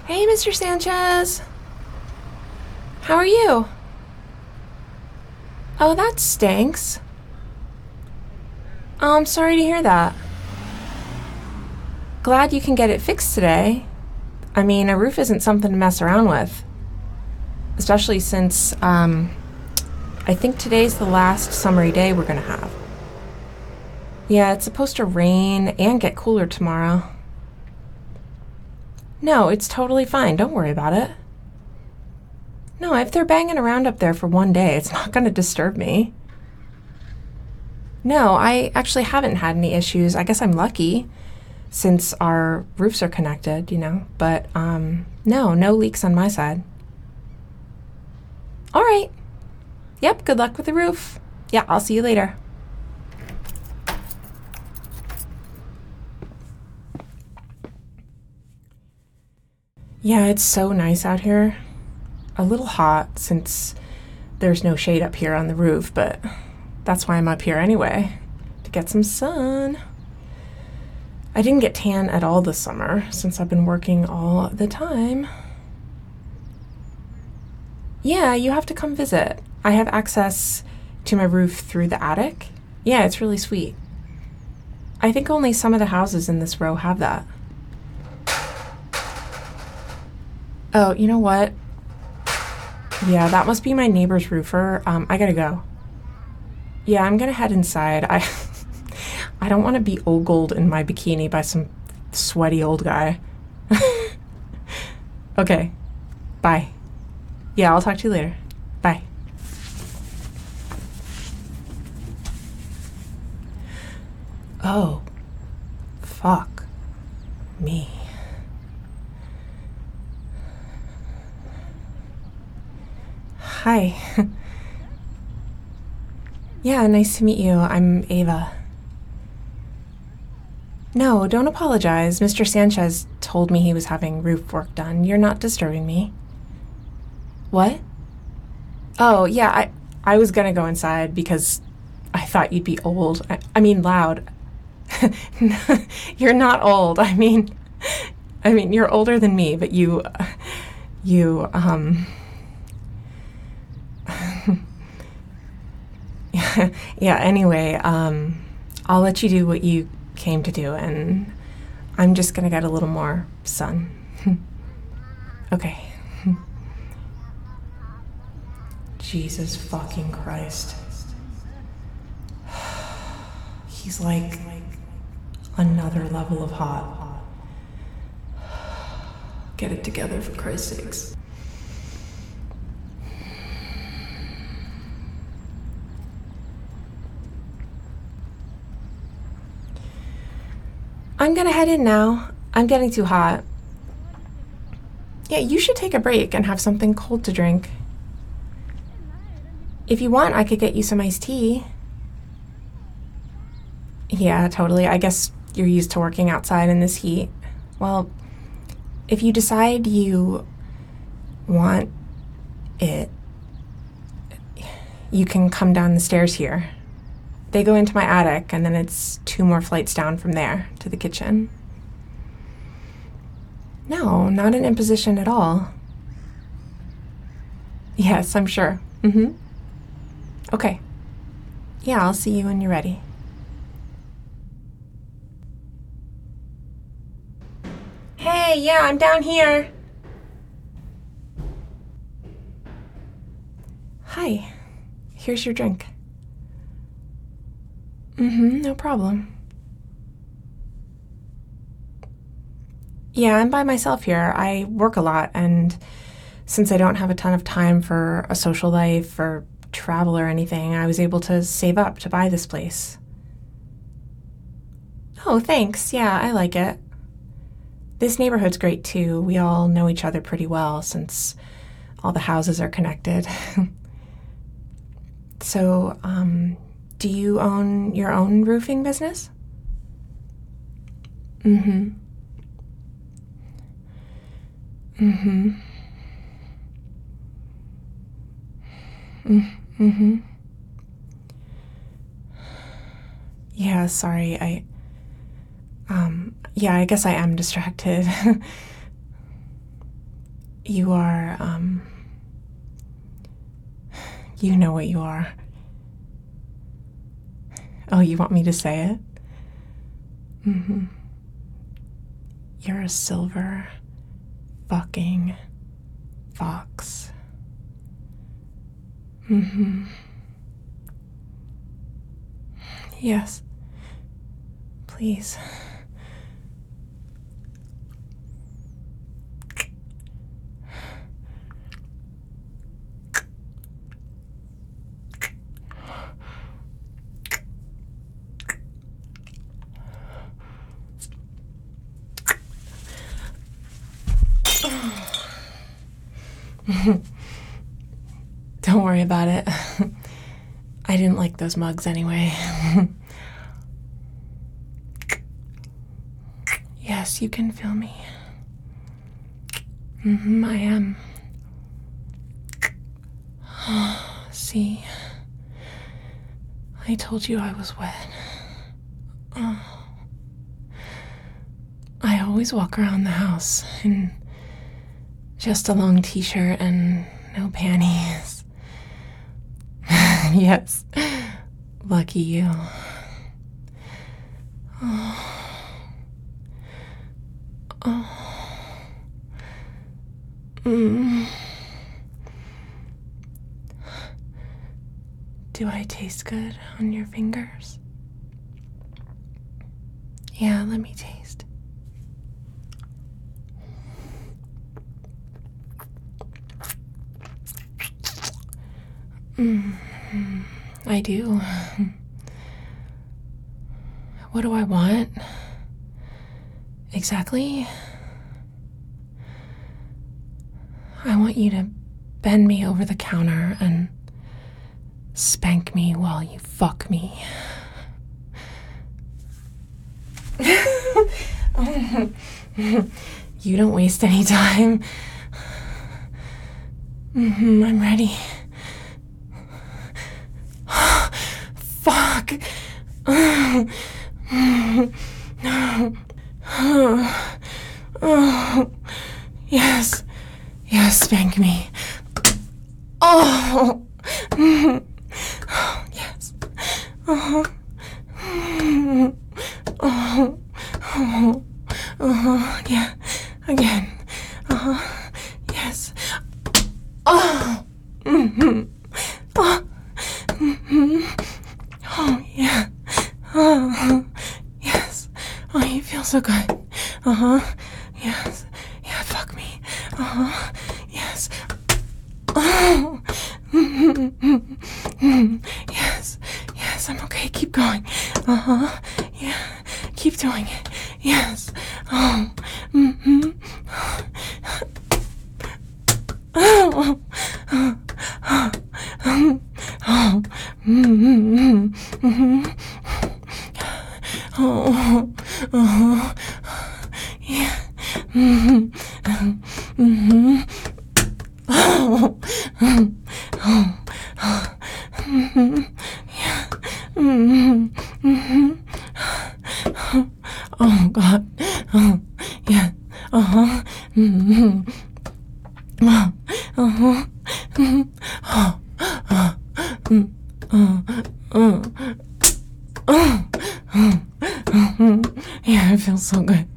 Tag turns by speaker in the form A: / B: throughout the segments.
A: Hey, Mr. Sanchez. How are you? Oh, that stinks. Oh, I'm sorry to hear that. Glad you can get it fixed today. I mean, a roof isn't something to mess around with. Especially since, I think today's the last summery day we're gonna have. Yeah, it's supposed to rain and get cooler tomorrow. No, it's totally fine. Don't worry about it. No, if they're banging around up there for one day, it's not gonna disturb me. No, I actually haven't had any issues. I guess I'm lucky since our roofs are connected, But, no leaks on my side. All right. Yep, good luck with the roof. Yeah, I'll see you later. Yeah, it's so nice out here. A little hot since there's no shade up here on the roof, but that's why I'm up here anyway, to get some sun. I didn't get tan at all this summer since I've been working all the time. Yeah, you have to come visit. I have access to my roof through the attic. Yeah, it's really sweet. I think only some of the houses in this row have that. Oh, you know what? Yeah, that must be my neighbor's roofer. I gotta go. Yeah, I'm gonna head inside. I don't want to be ogled in my bikini by some sweaty old guy. Okay, bye. Yeah, I'll talk to you later. Bye. Oh, fuck me. Hi. Yeah, nice to meet you. I'm Ava. No, don't apologize. Mr. Sanchez told me he was having roof work done. You're not disturbing me. What? Oh, yeah, I was gonna go inside because I thought you'd be old. I mean, loud. You're not old. I mean, you're older than me, but you, yeah, anyway, I'll let you do what you came to do, and I'm just gonna get a little more sun. Okay. Jesus fucking Christ. He's like another level of hot. Get it together, for Christ's sakes. I'm gonna head in now. I'm getting too hot. Yeah, you should take a break and have something cold to drink. If you want, I could get you some iced tea. Yeah, totally. I guess you're used to working outside in this heat. Well, if you decide you want it, you can come down the stairs here. They go into my attic, and then it's 2 more flights down from there to the kitchen. No, not an imposition at all. Yes, I'm sure. Okay. Yeah, I'll see you when you're ready. Hey, yeah, I'm down here. Hi. Here's your drink. No problem. Yeah, I'm by myself here. I work a lot, and since I don't have a ton of time for a social life or travel or anything, I was able to save up to buy this place. Oh, thanks. Yeah, I like it. This neighborhood's great too. We all know each other pretty well since all the houses are connected. So, do you own your own roofing business? Mm-hmm. Mm-hmm. Mm-hmm. Yeah, sorry. Yeah, I guess I am distracted. You are, you know what you are. Oh, you want me to say it? Mm-hmm. You're a silver fucking fox. Mm-hmm. Yes. Please. Don't worry about it. I didn't like those mugs anyway. Yes, you can feel me. I am. See, I told you I was wet. I always walk around the house in just a long t-shirt and no panties. Yes, lucky you. Do I taste good on your fingers? Yeah, let me taste. I do. What do I want? Exactly? I want you to bend me over the counter and spank me while you fuck me. You don't waste any time. I'm ready. Fuck. Yes. Yes, spank me. Oh. Yes. Yeah. Again. Yes. Oh. Oh, yeah. Oh, yes. Oh, you feel so good. Yes. Yeah, fuck me. Yes. Oh. Yes. Yes, I'm okay. Keep going. Yeah. Keep doing it. Yes. Oh. Oh. Yeah. Oh God. Yeah. Yeah, it feels so good.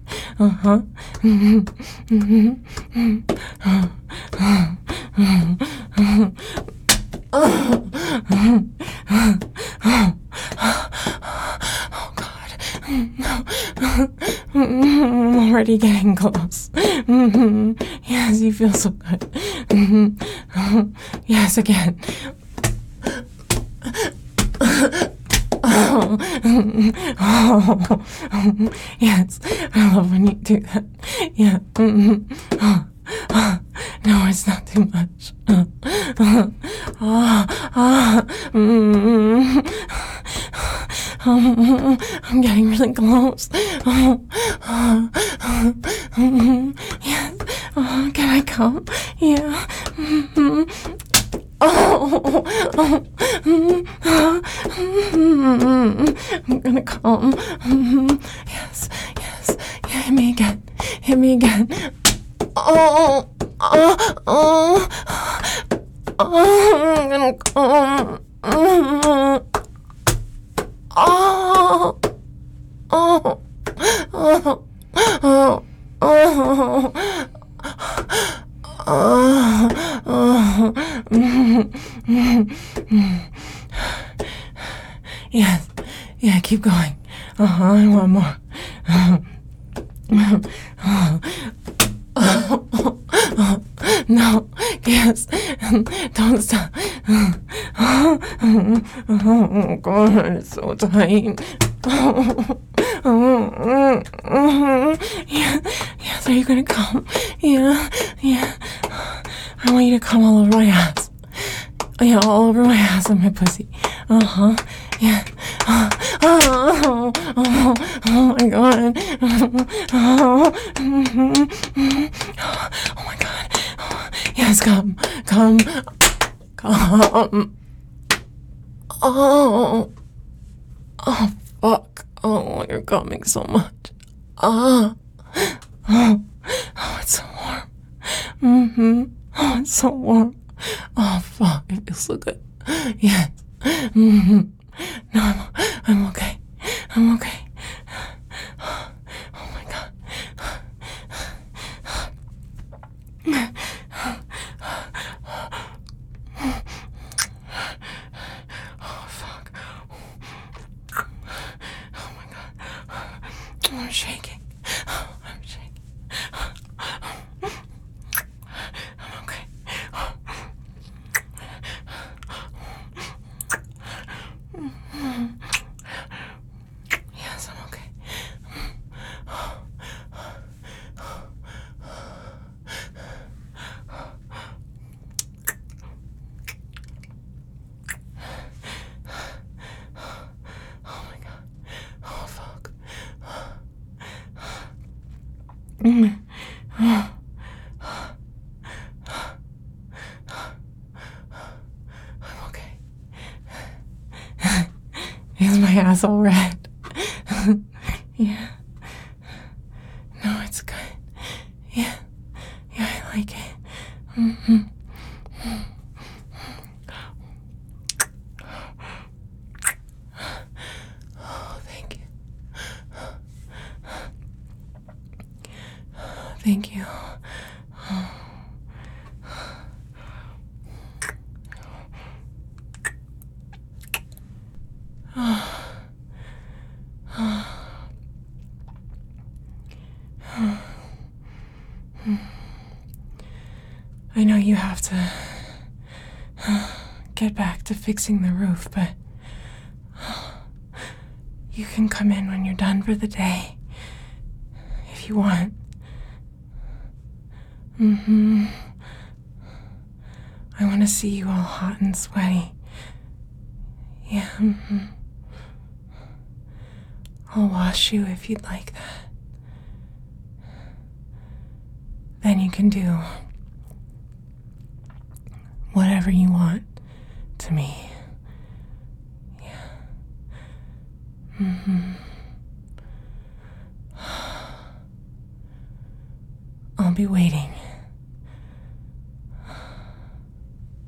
A: Oh God. I'm already getting close. Yes, you feel so good. Yes, again. Yes, I love when you do that. Yeah. No, it's not too much. I'm getting really close. Yes. Can I come? Yeah. I'm gonna come. Yes, yes. Yeah, hit me again. Hit me again. Oh. I'm gonna come. Oh, oh, oh, oh, oh, yes, yeah, keep going. I want more. No, yes, don't stop. Oh, God, it's so tight. Yeah, yes, are you gonna come? Yeah. I want you to come all over my ass. Yeah, all over my ass and my pussy. Yeah. Oh my God. Oh my God. Yes, come. Oh, fuck. Oh, you're coming so much. Oh, it's so warm. Oh, it's so warm. Oh, fuck. It feels so good. Yes. No, I'm okay. I'm okay. Oh my God. Oh, fuck. Oh my God. I'm shaking. I'm shaking. I'm okay. Yes, I'm okay. Oh my God. Oh, fuck. I'm okay. Is my ass all red? Yeah. No, it's good. Yeah, I like it. Oh, thank you. Thank you. I know you have to get back to fixing the roof, but you can come in when you're done for the day, if you want. I want to see you all hot and sweaty. Yeah. I'll wash you if you'd like that. Then you can do whatever you want to me. Yeah. I'll be waiting.